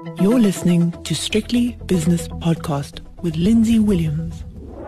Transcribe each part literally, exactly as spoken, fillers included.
You're listening to Strictly Business Podcast with Lindsay Williams.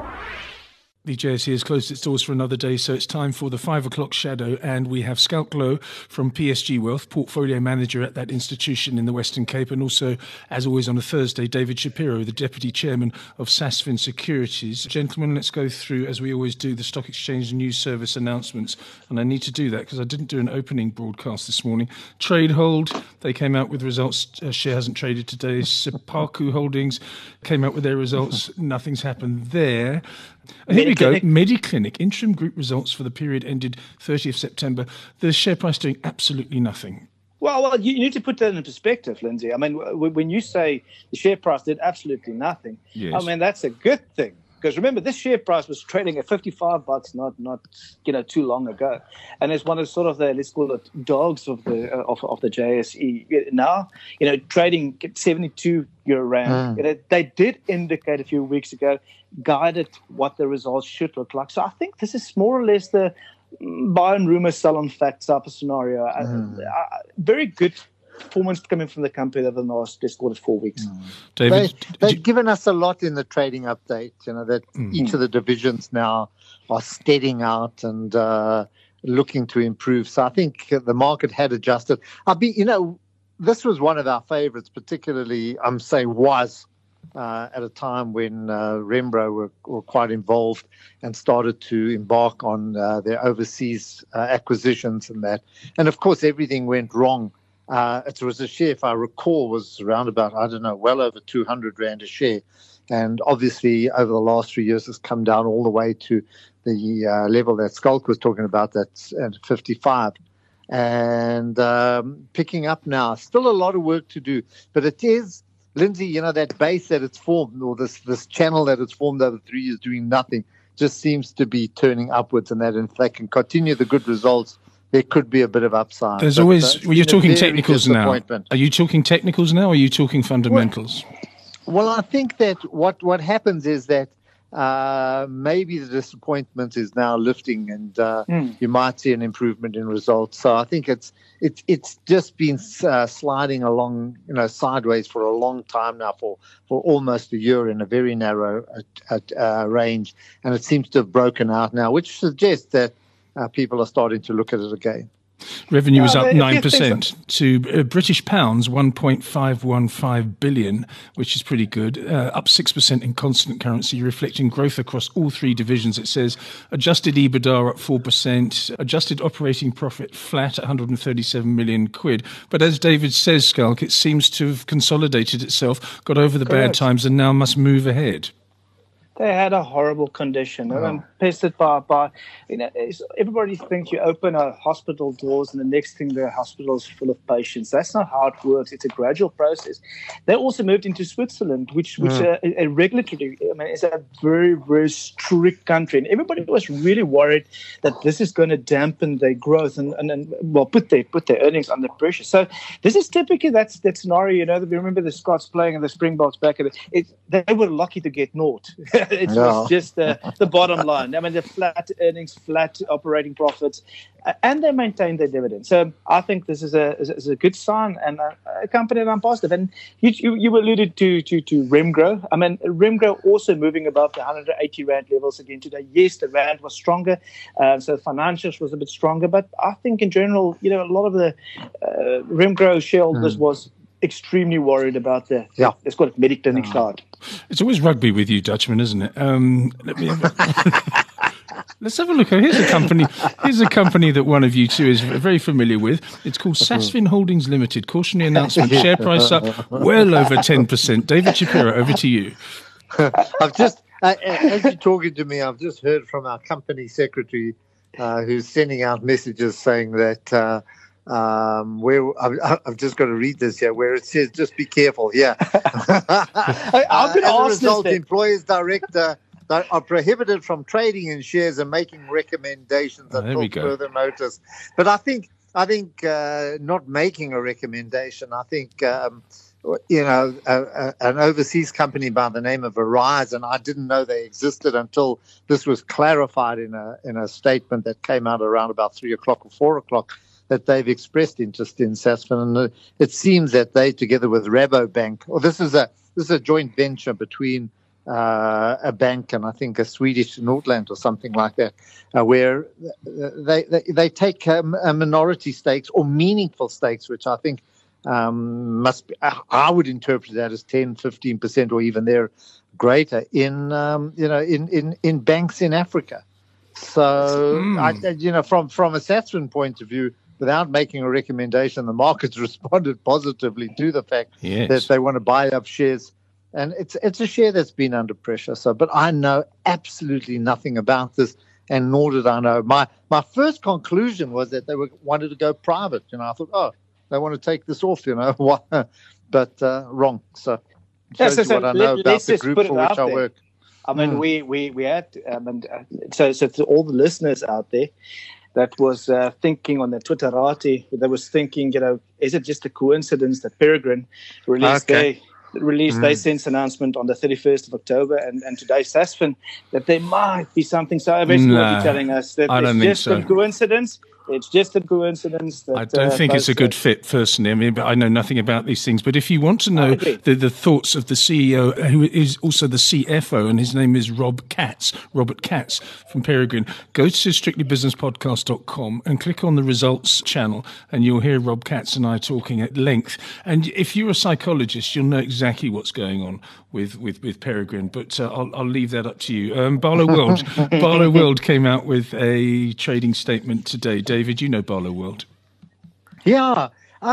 The J S E has closed its doors for another day, so it's time for the five o'clock shadow, and we have Schalk Louw from P S G Wealth, portfolio manager at that institution in the Western Cape, and also, as always on a Thursday, David Shapiro, the deputy chairman of Sasfin Securities. Gentlemen, let's go through, as we always do, the Stock Exchange News Service announcements, and I need to do that because I didn't do an opening broadcast this morning. Trade Hold, they came out with results. Uh, share hasn't traded today. Sepaku Holdings came out with their results. Nothing's happened there. Here we go. Mediclinic, interim group results for the period ended thirtieth of September. The share price doing absolutely nothing. Well, well, you need to put that in perspective, Lindsay. I mean, when you say the share price did absolutely nothing, yes. I mean, that's a good thing. Because remember, this share price was trading at fifty-five bucks not not you know too long ago, and it's one of sort of the, let's call it, dogs of the uh, of, of the J S E. Now, you know, trading at seventy-two euro rand. Mm. You know, they did indicate a few weeks ago, guided what the results should look like. So I think this is more or less the buy on rumor, sell on facts type of scenario. Mm. Uh, uh, very good performance coming from the company over the last, let's call it, four weeks. Mm. David, they, they've you... given us a lot in the trading update, you know, that mm. each of the divisions now are steadying out and uh, looking to improve. So I think the market had adjusted. I'll be, you know, this was one of our favorites, particularly, I'm saying was, uh, at a time when uh, Remgro were, were quite involved and started to embark on uh, their overseas uh, acquisitions and that. And, of course, everything went wrong. Uh, it was a share, if I recall, was around about, I don't know, well over two hundred rand a share. And obviously, over the last three years, it's come down all the way to the uh, level that Schalk was talking about, that's at fifty-five. And um, picking up now, still a lot of work to do. But it is, Lindsay, you know, that base that it's formed, or this, this channel that it's formed over three years doing nothing, just seems to be turning upwards, and that if they can continue the good results, there could be a bit of upside. There's but always, well, you're talking technicals now. Are you talking technicals now, or are you talking fundamentals? Well, well I think that what, what happens is that uh, maybe the disappointment is now lifting, and uh, mm. you might see an improvement in results. So I think it's it's it's just been uh, sliding along, you know, sideways for a long time now, for, for almost a year in a very narrow uh, uh, range, and it seems to have broken out now, which suggests that Uh, people are starting to look at it again. Revenue was up nine percent to uh, British pounds one point five one five billion, which is pretty good, uh, up six percent in constant currency, reflecting growth across all three divisions. It says adjusted EBITDA up four percent, adjusted operating profit flat at one hundred thirty-seven million quid. But as David says, Schalk, it seems to have consolidated itself, got over the Correct. bad times, and now must move ahead. They had a horrible condition. Oh. I'm pestered by, by, you know, everybody thinks you open a hospital doors and the next thing the hospital is full of patients. That's not how it works. It's a gradual process. They also moved into Switzerland, which, which mm. a, a regulatory, I mean, it's a very, very strict country. And everybody was really worried that this is going to dampen their growth and, and, and well, put their, put their earnings under pressure. So this is typically that's that scenario, you know, that we remember the Scots playing and the Springboks back at it. it they were lucky to get naught. It yeah. was just uh, the bottom line. I mean, the flat earnings, flat operating profits, uh, and they maintained their dividend. So I think this is a is, is a good sign, and a, a company that I'm positive. And you, you you alluded to to to Remgro. I mean, Remgro also moving above the one hundred eighty rand levels again today. Yes, the rand was stronger, uh, so financials was a bit stronger. But I think in general, you know, a lot of the uh, Remgro shareholders mm. was extremely worried about the, yeah. let's call it, Mediclinic side. It's always rugby with you, Dutchman, isn't it? Um, let me have a, let's have a look. Here's a company. Here's a company that one of you two is very familiar with. It's called Sasfin Holdings Limited. Cautionary announcement: share price up well over ten percent. David Shapiro, over to you. I've just, uh, as you're talking to me, I've just heard from our company secretary, uh, who's sending out messages saying that. Uh, Um, where I've, I've just got to read this here, where it says, "Just be careful." Yeah. I've been uh, as a result, employers director are prohibited from trading in shares and making recommendations oh, until further notice. But I think, I think uh, not making a recommendation. I think. Um, You know, a, a, an overseas company by the name of Verizon, I didn't know they existed until this was clarified in a in a statement that came out around about three o'clock or four o'clock. that they've expressed interest in Sasfin, and it seems that they, together with Rabobank, or this is a this is a joint venture between uh, a bank and I think a Swedish Nordland or something like that, uh, where they they, they take um, a minority stakes or meaningful stakes, which I think um, must be, I would interpret that as ten, fifteen percent or even there greater in um, you know in, in, in banks in Africa. So mm. I, you know from from a Sasfin point of view, without making a recommendation, the markets responded positively to the fact yes. that they want to buy up shares. And it's it's a share that's been under pressure. So, but I know absolutely nothing about this, and nor did I know. My my first conclusion was that they were wanted to go private. You know, I thought, oh, they want to take this off. You know, but uh, wrong. So, yeah, shows so, you so what I know let, about the group for which I there. work. I mean, mm. we we we had um, and uh, so so to all the listeners out there that was uh, thinking on the Twitterati, that was thinking, you know, is it just a coincidence that Peregrine released okay. their released mm. their sense announcement on the thirty-first of October, and, and today Sasfin, that there might be something. So I basically nah, telling us that it's just so. a coincidence. It's just a coincidence. That, I don't uh, think it's a good uh, fit, personally. I mean, I know nothing about these things. But if you want to know the, the thoughts of the C E O, who is also the C F O, and his name is Rob Katz, Robert Katz from Peregrine, go to strictly business podcast dot com and click on the results channel, and you'll hear Rob Katz and I talking at length. And if you're a psychologist, you'll know exactly what's going on with, with, with Peregrine. But uh, I'll, I'll leave that up to you. Um, Barloworld, Barloworld came out with a trading statement today. David, you know Barloworld. Yeah,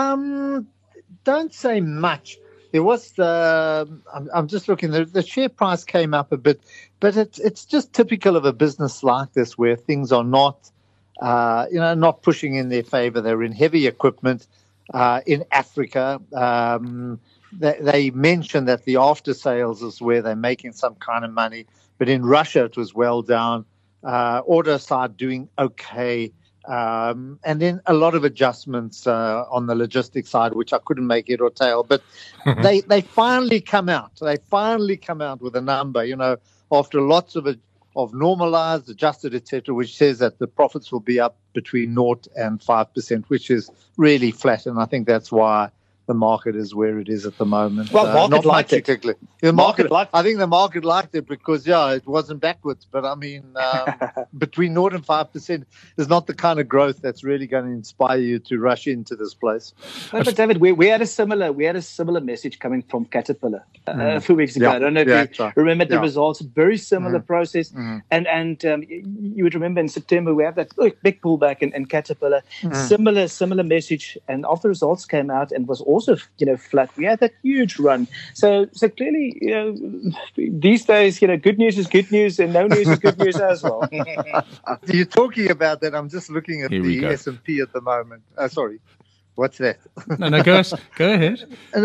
um, don't say much. There was the, I'm, I'm just looking, the, the share price came up a bit, but it's it's just typical of a business like this where things are not, uh, you know, not pushing in their favor. They're in heavy equipment uh, in Africa. Um, they, they mentioned that the after sales is where they're making some kind of money, but in Russia it was well down. Uh, order side doing okay. Um, and then a lot of adjustments uh, on the logistics side, which I couldn't make head or tail. But they they finally come out. They finally come out with a number, you know, after lots of of normalized, adjusted, et cetera, which says that the profits will be up between naught and five percent, which is really flat. And I think that's why the market is where it is at the moment. Well, market uh, not liked it. The market, market liked I think the market liked it because, yeah, it wasn't backwards. But, I mean, um, between zero and five percent is not the kind of growth that's really going to inspire you to rush into this place. No, but, David, we, we had a similar we had a similar message coming from Caterpillar uh, mm. a few weeks ago. Yeah. I don't know if yeah, you right. remember the yeah. results. Very similar mm. process. Mm. And and um, you would remember in September we have that oh, big pullback in, in Caterpillar. Mm. Similar, similar message. And after the results came out and was also also, you know, flat. We had that huge run. So, so clearly, you know, these days, you know, good news is good news, and no news is good news as well. You're talking about that. I'm just looking at the S and P at the moment. Uh, sorry, what's that? no, no, go, go ahead.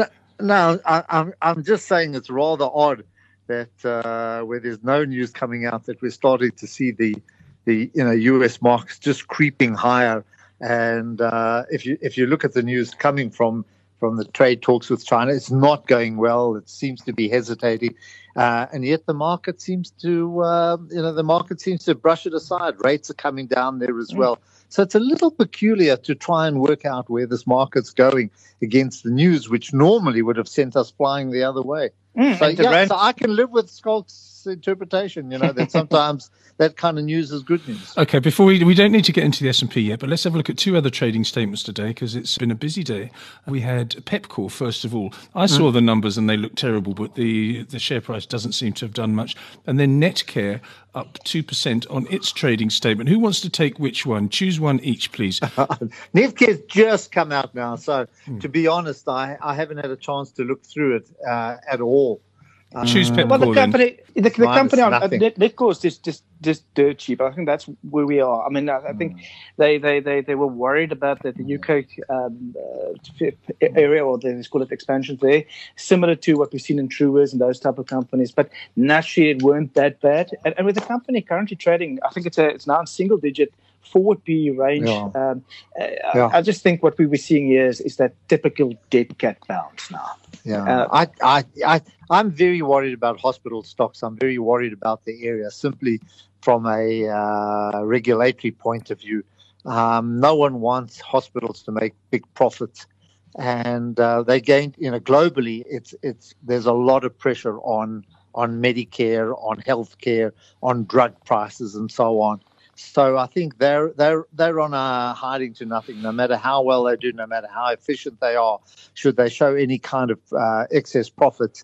No, I, I'm I'm just saying it's rather odd that uh, where there's no news coming out that we're starting to see the the you know U S markets just creeping higher. And uh, if you if you look at the news coming from from the trade talks with China, it's not going well. It seems to be hesitating, uh, and yet the market seems to uh, you know the market seems to brush it aside. Rates are coming down there as well. So it's a little peculiar to try and work out where this market's going against the news, which normally would have sent us flying the other way. Mm, so, yeah, brand- so I can live with Skalk's interpretation, you know, that sometimes that kind of news is good news. Okay, before we we don't need to get into the S and P yet, but let's have a look at two other trading statements today because it's been a busy day. We had Pepkor, first of all. I saw mm. the numbers and they look terrible, but the, the share price doesn't seem to have done much. And then Netcare up two percent on its trading statement. Who wants to take which one? Choose one each, please. Netcare's just come out now, so mm. to be honest, I, I haven't had a chance to look through it uh, at all. Choose Pepkor. Well, the company, then. the, the company on uh, Netcor is just, just just dirt cheap. I think that's where we are. I mean, I, I think mm. they, they, they, they were worried about the, the U K um, uh, area, or they call it expansion there, similar to what we've seen in Truworths and those type of companies. But naturally, it weren't that bad. And, and with the company currently trading, I think it's a, it's now in single digit forward P E range. Yeah. Um, uh, yeah. I, I just think what we were seing here is, is that typical dead cat bounce now. Yeah, uh, I, I, I, I'm very worried about hospital stocks. I'm very worried about the area simply from a uh, regulatory point of view. Um, no one wants hospitals to make big profits, and uh, they gain. You know, globally, it's it's there's a lot of pressure on on Medicare, on healthcare, on drug prices, and so on. So I think they're they're they're on a hiding to nothing. No matter how well they do, no matter how efficient they are, should they show any kind of uh, excess profits,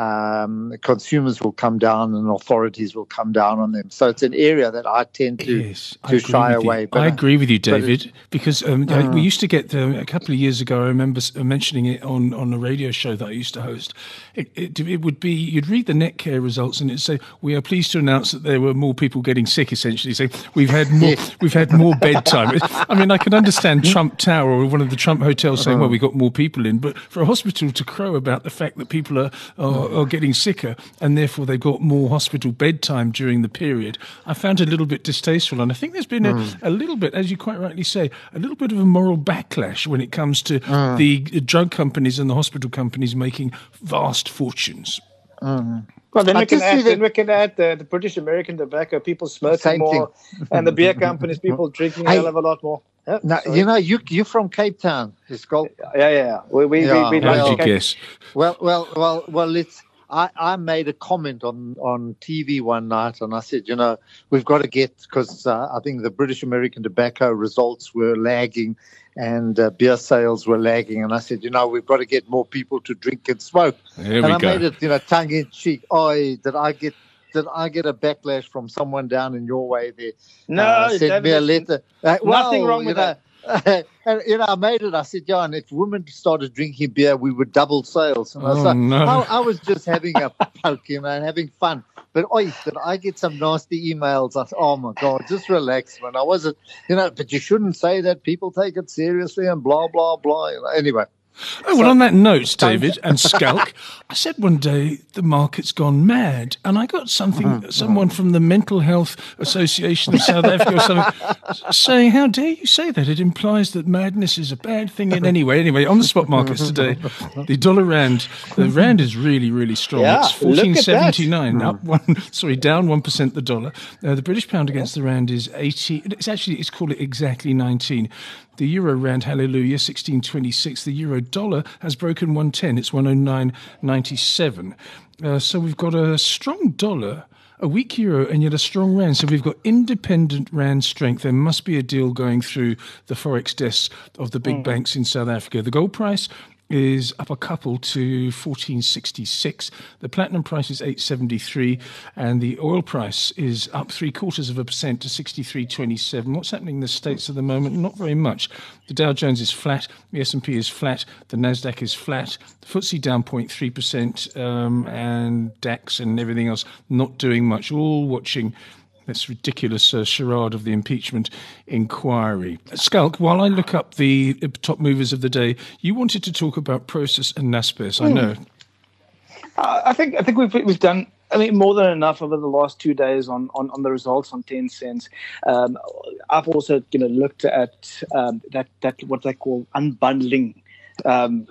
um, consumers will come down and authorities will come down on them. So it's an area that I tend to, yes, to shy away. But I agree with you, David, it, because um, uh, we used to get, um, a couple of years ago, I remember mentioning it on, on a radio show that I used to host. It, it, it would be, you'd read the Netcare results and it'd say, we are pleased to announce that there were more people getting sick, essentially. So we've had more, yes. we've had more bedtime. I mean, I can understand Trump Tower or one of the Trump hotels saying, well, we got more people in, but for a hospital to crow about the fact that people are, are are getting sicker and therefore they've got more hospital bedtime during the period, I found it a little bit distasteful. And I think there's been mm. a, a little bit, as you quite rightly say, a little bit of a moral backlash when it comes to mm. the drug companies and the hospital companies making vast fortunes. Mm. Well, then we, can add, then we can add the, the British American tobacco, people smoking more, and the beer companies, people drinking a hell of a lot more. Yeah, now, you know, you you're from Cape Town, Schalk. Yeah, yeah. We we yeah. we, we How like did you Cape- guess? Well, well, well, well. It's. I, I made a comment on, on T V one night, and I said, you know, we've got to get, because uh, I think the British American tobacco results were lagging and uh, beer sales were lagging. And I said, you know, we've got to get more people to drink and smoke. There and we I go. made it, you know, tongue in cheek. Oh, did I get did I get a backlash from someone down in your way there? No, uh, sent me a letter. Uh, nothing well, wrong with you know, that. and, you know, I made it. I said, John, if women started drinking beer, we would double sales. And I, Oh, was, no. I, I was just having a poke, you know, and having fun. But oi, did I get some nasty emails? I thought, oh my God, just relax, man. I wasn't, you know, but you shouldn't say that. People take it seriously and blah, blah, blah. You know. Anyway. Oh, well, on that note, David and Schalk, I said one day the market's gone mad, and I got something, Mm-hmm. someone from the Mental Health Association of South Africa or something saying, how dare you say that? It implies that madness is a bad thing in any way. Anyway, on the spot markets today, the dollar rand, the rand is really, really strong. Yeah, it's fourteen seventy-nine, look up one, sorry, down one percent the dollar. Uh, the British pound against the rand is eighty. It's actually, it's called it exactly nineteen. The euro rand, hallelujah, sixteen twenty-six. The euro dollar has broken one ten. It's one oh nine ninety-seven. Uh, so we've got a strong dollar, a weak euro, and yet a strong rand. So we've got independent rand strength. There must be a deal going through the forex desks of the big mm. banks in South Africa. The gold price is up a couple to fourteen sixty-six. The platinum price is eight seventy-three, and the oil price is up three quarters of a percent to sixty-three twenty-seven. What's happening in the States at the moment? Not very much. The Dow Jones is flat, the S and P is flat, the Nasdaq is flat, the F T S E down zero point three percent, um, and DAX and everything else not doing much. All watching this ridiculous uh, charade of the impeachment inquiry. Schalk, while I look up the top movers of the day, you wanted to talk about Prosus and Naspers, I know. Uh, I think I think we've we've done. I mean, more than enough over the last two days on, on, on the results on ten cents. Um, I've also you know looked at um, that that what they call unbundling, um,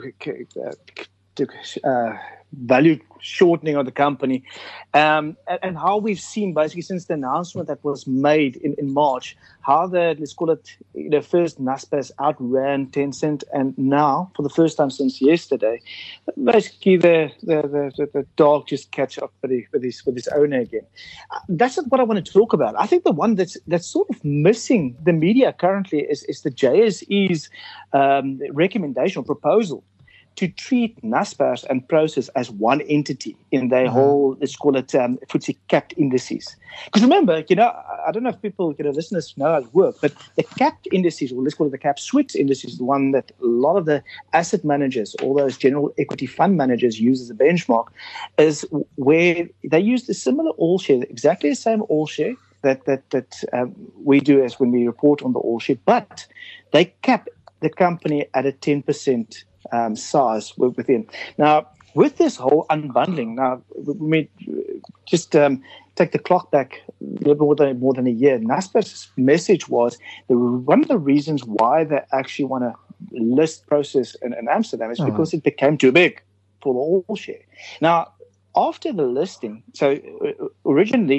uh, value shortening of the company, um, and, and how we've seen basically since the announcement that was made in, in March, how the, let's call it, you know, first Naspers outran Tencent, and now, for the first time since yesterday, basically the the, the, the, the dog just catch up with, the, with, his, with his owner again. Uh, that's not what I want to talk about. I think the one that's that's sort of missing the media currently is, is the J S E's um, recommendation or proposal to treat Naspers and Prosus as one entity in their mm-hmm. whole, let's call it, um, F T S E capped indices. Because remember, you know, I don't know if people, you know, listeners know how it works, but the capped indices, or let's call it the capped Swiss indices, the one that a lot of the asset managers, all those general equity fund managers use as a benchmark, is where they use the similar all share, exactly the same all share that that that um, we do as when we report on the all share, but they cap the company at a ten percent Um, size within. Now, with this whole unbundling, now we just um, take the clock back a little more than more than a year. Naspers' message was the one of the reasons why they actually want to list Prosus in, in Amsterdam is oh. because it became too big for the all share. Now, after the listing, so originally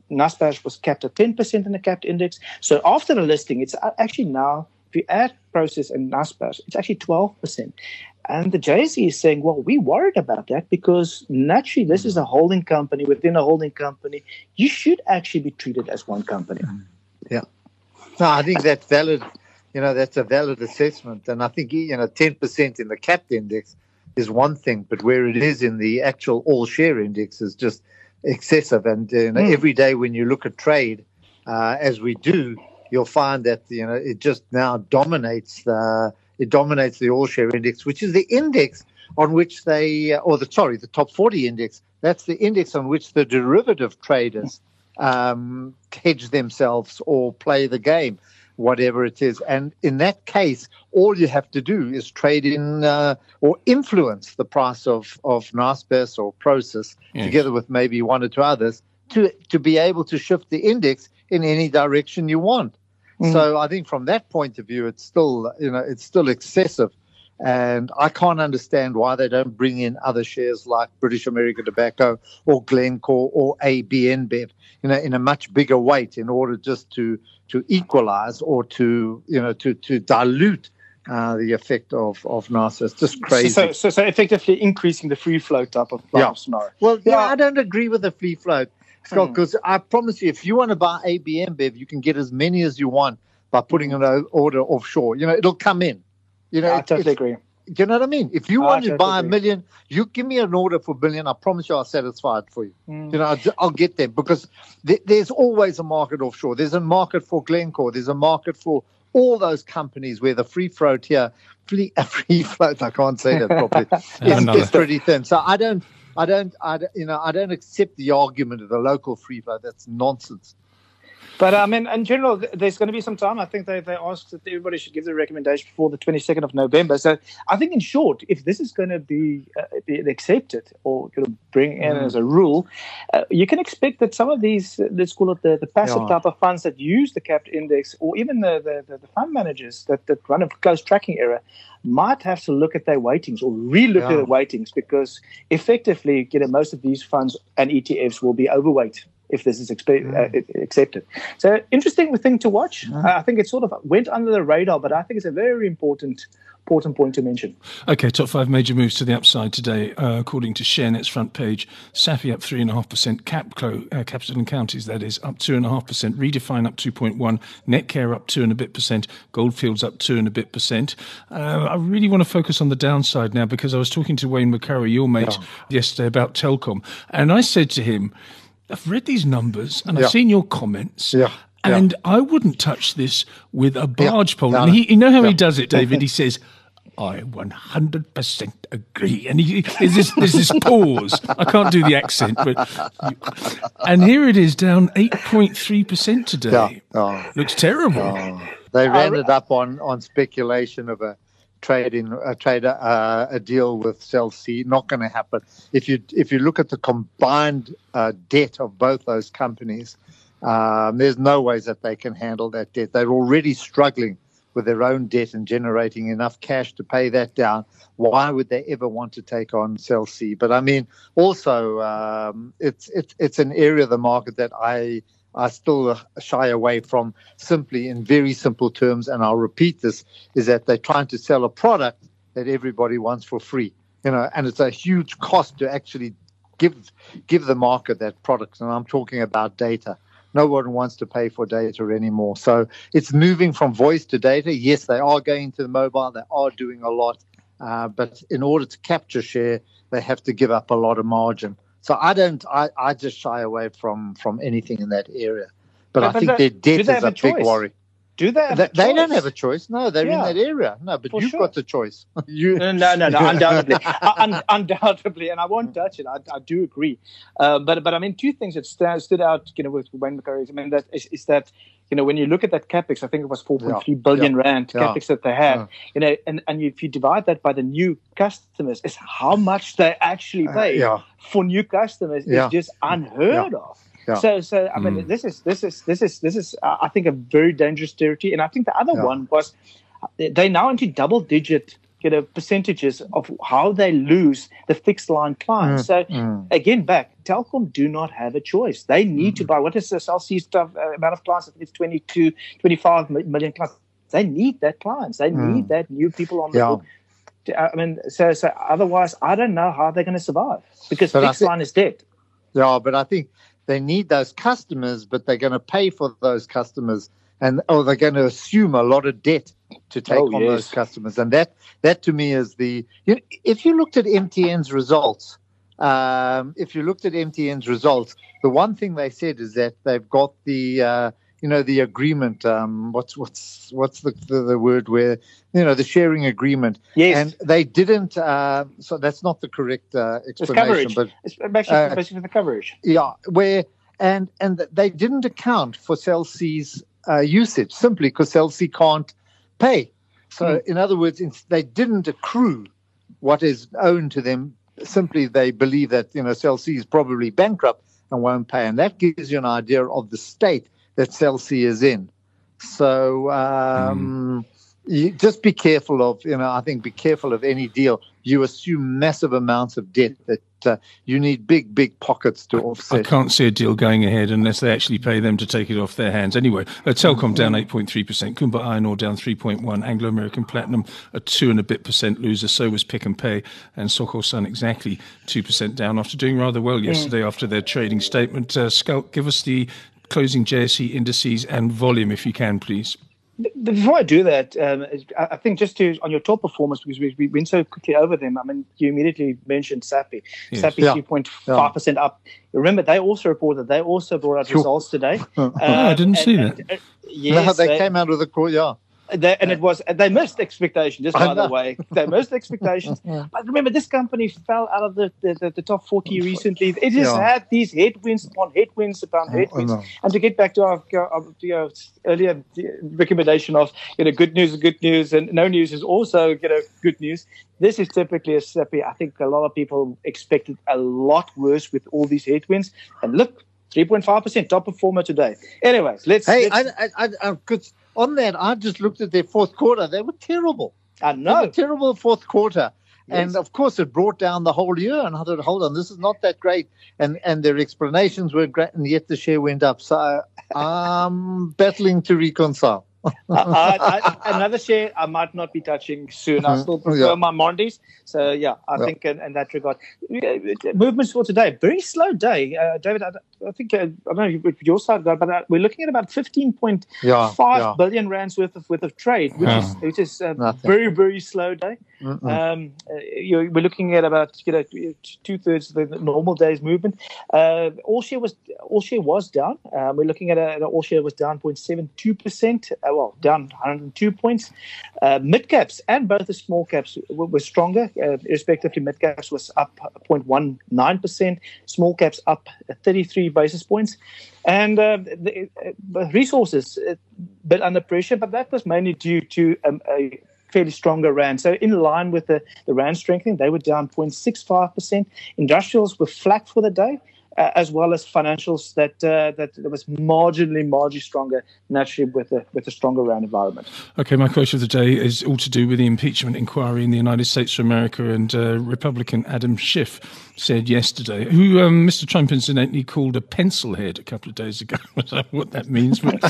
Naspers was capped at ten percent in the capped index. So after the listing, it's actually now, if you add Prosus and Naspers, it's actually twelve percent. And the J S E is saying, well, we worried about that because naturally this is a holding company within a holding company. You should actually be treated as one company. Yeah. No, I think that's valid. You know, that's a valid assessment. And I think, you know, ten percent in the capped index is one thing, but where it is in the actual all-share index is just excessive. And, you know, mm. every day when you look at trade, uh, as we do, you'll find that, you know, it just now dominates the, it dominates the all-share index, which is the index on which they, or the, sorry, the top forty index. That's the index on which the derivative traders um, hedge themselves or play the game, whatever it is. And in that case, all you have to do is trade in uh, or influence the price of, of Naspers or Prosus, yes. together with maybe one or two others, to, to be able to shift the index in any direction you want. Mm. So I think from that point of view, it's still, you know, it's still excessive. And I can't understand why they don't bring in other shares like British American Tobacco or Glencore or A B N Bev, you know, in a much bigger weight in order just to to equalize or to, you know, to to dilute uh, the effect of of Naspers. It's just crazy. So, so, so effectively increasing the free float type of yeah. scenario. Well, yeah, I don't agree with the free float, Scott, because mm. I promise you, if you want to buy A B N Bev, you can get as many as you want by putting an order offshore. You know, it'll come in. You know, yeah, I totally agree. Do you know what I mean? If you want I to totally buy agree. a million, you give me an order for a billion, I promise you I'll satisfy it for you. Mm. You know, I'll, I'll get there because th- there's always a market offshore. There's a market for Glencore. There's a market for all those companies where the free float here, free, free float, I can't say that properly, it's, it's pretty thin. So I don't, I don't, I don't, you know, I don't accept the argument of the local free float. That's nonsense. But I mean, in general, there's going to be some time. I think they, they asked that everybody should give the recommendation before the twenty-second of November. So I think, in short, if this is going to be, uh, be accepted or going to bring in mm. as a rule, uh, you can expect that some of these, uh, let's call it the, the passive yeah. type of funds that use the capped index, or even the, the, the, the fund managers that, that run a close tracking error, might have to look at their weightings or relook yeah. at their weightings, because effectively, you know, most of these funds and E T Fs will be overweight if this is expe- mm. uh, accepted. So interesting thing to watch. Mm. Uh, I think it sort of went under the radar, but I think it's a very important important point to mention. Okay, top five major moves to the upside today, uh, according to ShareNet's front page. Safi up three point five percent, Capco, uh, Capital and Counties, that is, up two point five percent, Redefine up two point one, Netcare up two and a bit percent, Goldfields up two and a bit percent. Uh, I really want to focus on the downside now, because I was talking to Wayne McCurry, your mate, yeah. yesterday about Telkom, and I said to him, I've read these numbers and yeah. I've seen your comments, yeah. and yeah. I wouldn't touch this with a barge yeah. pole. No, and he, you know how yeah. he does it, David? He says, I one hundred percent agree. And he, there's, this, there's this pause. I can't do the accent. but And here it is, down eight point three percent today. Yeah. Oh. Looks terrible. Oh. They ran it up on, on speculation of a trade in a trade uh, a deal with Cell C. Not going to happen. If you if you look at the combined uh, debt of both those companies, um, there's no ways that they can handle that debt. They're already struggling with their own debt and generating enough cash to pay that down. Why would they ever want to take on Cell C? But I mean, also um, it's it's it's an area of the market that I. I still shy away from, simply in very simple terms, and I'll repeat this, is that they're trying to sell a product that everybody wants for free, you know, and it's a huge cost to actually give give the market that product, and I'm talking about data. No one wants to pay for data anymore. So it's moving from voice to data. Yes, they are going to the mobile. They are doing a lot, uh, but in order to capture share, they have to give up a lot of margin. So I don't. I, I just shy away from, from anything in that area. But, but I think their debt is a, a big worry. Do they? Have they, a they don't have a choice. No, they're yeah. in that area. No, but For you've sure. got the choice. you... No, no, no, no undoubtedly, Un- undoubtedly, and I won't touch it. I, I do agree. Uh, but but I mean, two things that st- stood out, you know, with Wayne McCurry. I mean, that is, is that. You know, when you look at that capex, I think it was four point three yeah, billion yeah, rand yeah, capex that they had. Yeah. You know, and, and if you divide that by the new customers, is how much they actually pay uh, yeah. for new customers yeah. is just unheard yeah. of. Yeah. So, so I mean, mm. this is this is this is this is uh, I think a very dangerous territory. And I think the other yeah. one was they're now into double-digit you know, percentages of how they lose the fixed line clients. Mm, so mm. again, back, Telkom do not have a choice. They need mm. to buy. What is the Cell C stuff uh, amount of clients? I think it's twenty-two, twenty-five million clients. They need that clients. They mm. need that new people on the yeah. book. I mean, so so otherwise, I don't know how they're going to survive because but fixed think, line is dead. Yeah, but I think they need those customers, but they're going to pay for those customers, and or they're going to assume a lot of debt to take oh, on yes. those customers. And that, that to me is the. You know, if you looked at M T N's results, um, if you looked at M T N's results, the one thing they said is that they've got the. Uh, You know, the agreement, um, what's what's what's the, the, the word where, you know, the sharing agreement. Yes. And they didn't, uh, so that's not the correct uh, explanation. It's coverage. But, it's basically, uh, basically the coverage. Yeah, where, and and they didn't account for Cell C's uh, usage simply because Cell C can't pay. So, mm. in other words, they didn't accrue what is owed to them. Simply they believe that, you know, Cell C is probably bankrupt and won't pay. And that gives you an idea of the state that Cell C is in. So um, mm. you just be careful of, you know, I think be careful of any deal. You assume massive amounts of debt that uh, you need big, big pockets to offset. I can't see a deal going ahead unless they actually pay them to take it off their hands. Anyway, uh, Telkom down eight point three percent, Kumba Iron Ore down three point one, Anglo American Platinum a two and a bit percent loser, so was Pick and Pay, and Sokol Sun exactly two percent down after doing rather well yesterday mm. after their trading statement. Uh, Scout, give us the closing J S E indices and volume, if you can, please. Before I do that, um, I think just to on your top performance, because we, we went so quickly over them, I mean, you immediately mentioned Sappi. Yes. Sappi yeah. three point five percent yeah. up. Remember, they also reported, they also brought out sure. results today. oh, um, I didn't and, see and, that. And, uh, yes, no, they, they came out of the court, yeah. They, and it was they missed expectations, just by the way. They missed expectations. But remember, this company fell out of the, the, the top forty recently. It has yeah. had these headwinds upon headwinds upon headwinds. And to get back to our, our, our earlier recommendation of, you know, good news is good news and no news is also, you know, good news. This is typically a Sappi. I think a lot of people expected a lot worse with all these headwinds. And look, three point five percent top performer today. Anyways, let's. Hey, let's, I, I, I, I could. On that, I just looked at their fourth quarter. They were terrible. I know. They were terrible fourth quarter. Yes. And, of course, it brought down the whole year. And I thought, hold on, this is not that great. And and their explanations were great, and yet the share went up. So I'm battling to reconcile. uh, I, I, another share I might not be touching soon. I still prefer yeah. my Mondis. So, yeah, I yeah. think in, in that regard. Movements for today, very slow day. Uh, David, I, I think, uh, I don't know if your side got, but uh, we're looking at about fifteen point five yeah, yeah. billion rands worth of, worth of trade, which yeah. is, which is a very, very slow day. Um, uh, you're, we're looking at about, you know, two-thirds of the normal day's movement. Uh, all share was all share was down. Um, we're looking at a, all share was down zero point seven two percent. Uh, well, down one hundred two points. Uh, mid caps and both the small caps were, were stronger. Uh, respectively, mid caps was up zero point one nine percent, small caps up thirty-three basis points, and uh, the, uh, resources a bit under pressure, but that was mainly due to um, a fairly stronger rand. So in line with the, the rand strengthening, they were down zero point six five percent. Industrials were flat for the day, uh, as well as financials that uh, that was marginally, marginally stronger, naturally with a with a stronger rand environment. Okay, my question of the day is all to do with the impeachment inquiry in the United States of America, and uh, Republican Adam Schiff said yesterday, who um, Mister Trump incidentally called a pencil head a couple of days ago. I don't know what that means. But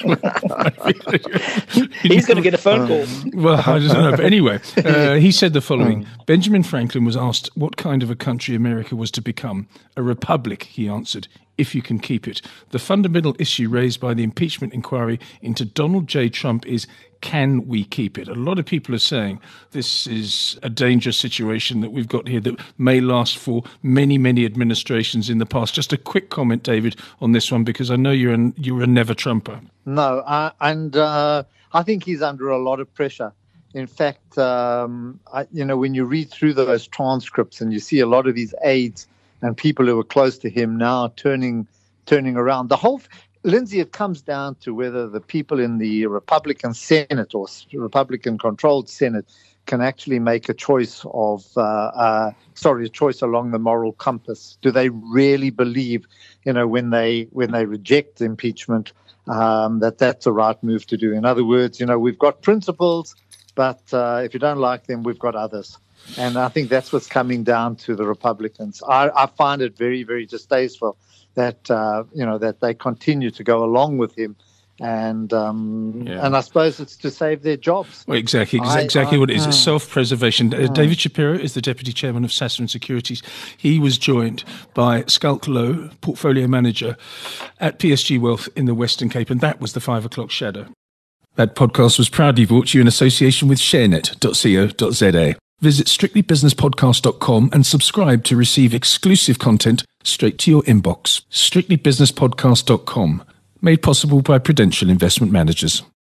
he's going to get a phone call. Well, I don't know. But anyway, uh, he said the following. Benjamin Franklin was asked what kind of a country America was to become. A republic, he answered, if you can keep it. The fundamental issue raised by the impeachment inquiry into Donald J. Trump is, can we keep it? A lot of people are saying this is a dangerous situation that we've got here that may last for many, many administrations in the past. Just a quick comment, David, on this one, because I know you're an, you're a never Trumper. No, uh, and uh, I think he's under a lot of pressure. In fact, um, I, you know, when you read through those transcripts and you see a lot of his aides and people who are close to him now turning turning around, the whole Lindsay, it comes down to whether the people in the Republican Senate or Republican-controlled Senate can actually make a choice of, uh, uh, sorry, a choice along the moral compass. Do they really believe, you know, when they when they reject impeachment, um, that that's the right move to do? In other words, you know, we've got principles, but uh, if you don't like them, we've got others. And I think that's what's coming down to the Republicans. I, I find it very, very distasteful that uh, you know that they continue to go along with him, and um, yeah. and I suppose it's to save their jobs. Well, exactly, I, exactly I, what it is. Uh, it's self-preservation. Uh, David Shapiro is the deputy chairman of Sasfin Securities. He was joined by Schalk Louw, portfolio manager at P S G Wealth in the Western Cape, and that was the five o'clock shadow. That podcast was proudly brought to you in association with sharenet dot co dot za. Visit strictly business podcast dot com and subscribe to receive exclusive content straight to your inbox. strictly business podcast dot com, made possible by Prudential Investment Managers.